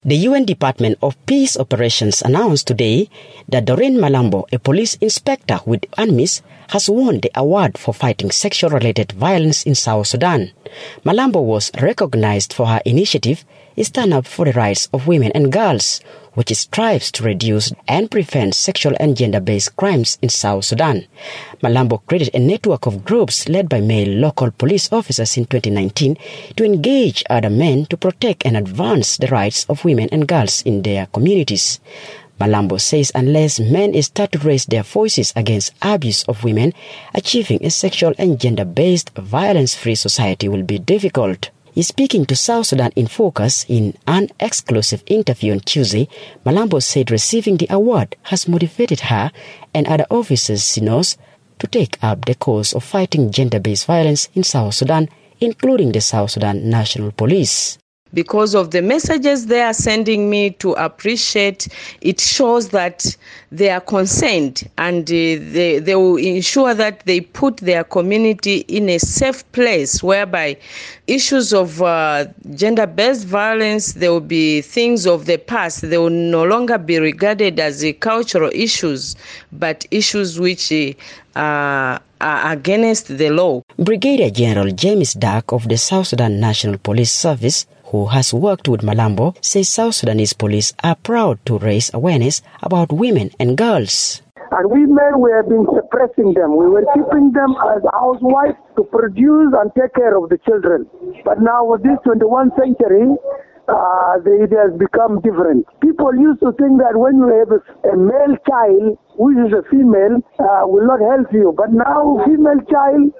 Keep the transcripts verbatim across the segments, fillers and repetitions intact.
The U N Department of Peace Operations announced today that Doreen Malambo, a police inspector with UNMISS, has won the award for fighting sexual-related violence in South Sudan. Malambo was recognized for her initiative, Stand Up for the Rights of Women and Girls, which strives to reduce and prevent sexual and gender-based crimes in South Sudan. Malambo created a network of groups led by male local police officers in twenty nineteen to engage other men to protect and advance the rights of women and girls in their communities. Malambo says unless men start to raise their voices against abuse of women, achieving a sexual and gender-based violence-free society will be difficult. Speaking to South Sudan in Focus in an exclusive interview on Tuesday, Malambo said receiving the award has motivated her and other officers she knows to take up the cause of fighting gender-based violence in South Sudan, including the South Sudan National Police. Because of the messages they are sending me to appreciate, it shows that they are concerned and uh, they, they will ensure that they put their community in a safe place whereby issues of uh, gender-based violence, there will be things of the past. They will no longer be regarded as uh, cultural issues, but issues which uh, are against the law. Brigadier General James Dark of the South Sudan National Police Service, who has worked with Malambo, says South Sudanese police are proud to raise awareness about women and girls. And we men, we have been suppressing them. We were keeping them as housewives to produce and take care of the children. But now with this twenty-first century, uh, it has become different. People used to think that when you have a, a male child, who is a female, uh, will not help you. But now female child,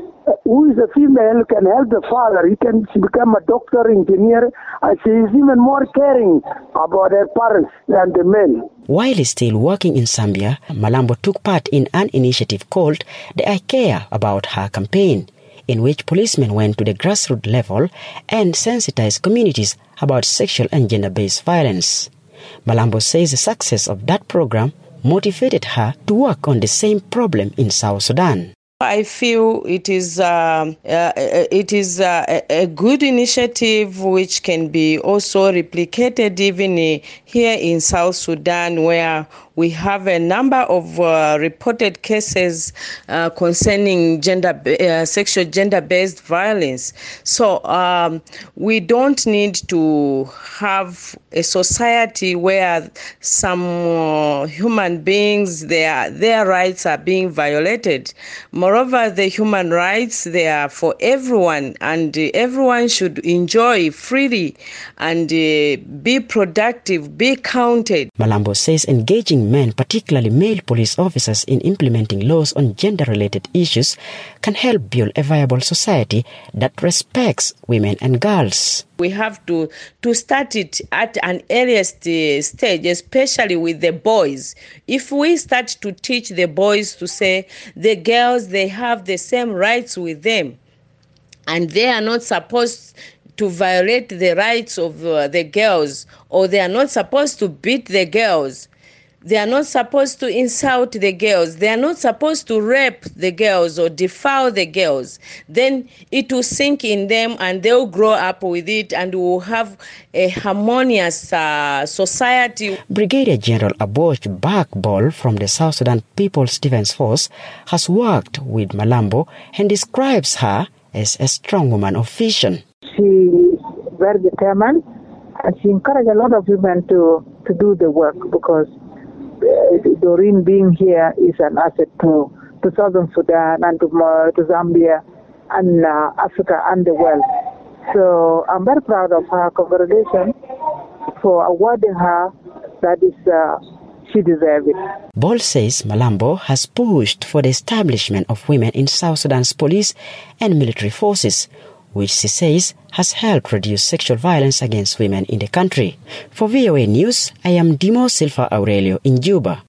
who is a female, can help the father. He can become a doctor, engineer, and she is even more caring about her parents than the male. While still working in Zambia, Malambo took part in an initiative called the I Care About Her campaign, in which policemen went to the grassroots level and sensitized communities about sexual and gender-based violence. Malambo says the success of that program motivated her to work on the same problem in South Sudan. I feel it is uh, uh, it is uh, a good initiative which can be also replicated even uh, here in South Sudan, where we have a number of uh, reported cases uh, concerning gender, uh, sexual gender-based violence. So um, we don't need to have a society where some uh, human beings, their their rights are being violated. Moreover, the human rights, they are for everyone, and uh, everyone should enjoy freely and uh, be productive, be counted. Malambo says engaging men, particularly male police officers, in implementing laws on gender-related issues can help build a viable society that respects women and girls. We have to, to start it at an earliest uh, stage, especially with the boys. If we start to teach the boys to say the girls, they have the same rights with them, and they are not supposed to violate the rights of uh, the girls, or they are not supposed to beat the girls. They are not supposed to insult the girls. They are not supposed to rape the girls or defile the girls. Then it will sink in them and they'll grow up with it, and we'll have a harmonious uh, society. Brigadier General Aboch Bakbol from the South Sudan People's Defense Force has worked with Malambo and describes her as a strong woman of vision. She is very determined, and she encouraged a lot of women to, to do the work, because Doreen being here is an asset to, to Southern Sudan and to, uh, to Zambia and uh, Africa and the world. So I'm very proud of her. Congratulations for awarding her. That is, uh, she deserves it. Ball says Malambo has pushed for the establishment of women in South Sudan's police and military forces, which she says has helped reduce sexual violence against women in the country. For V O A News, I am Dimo Silva Aurelio in Juba.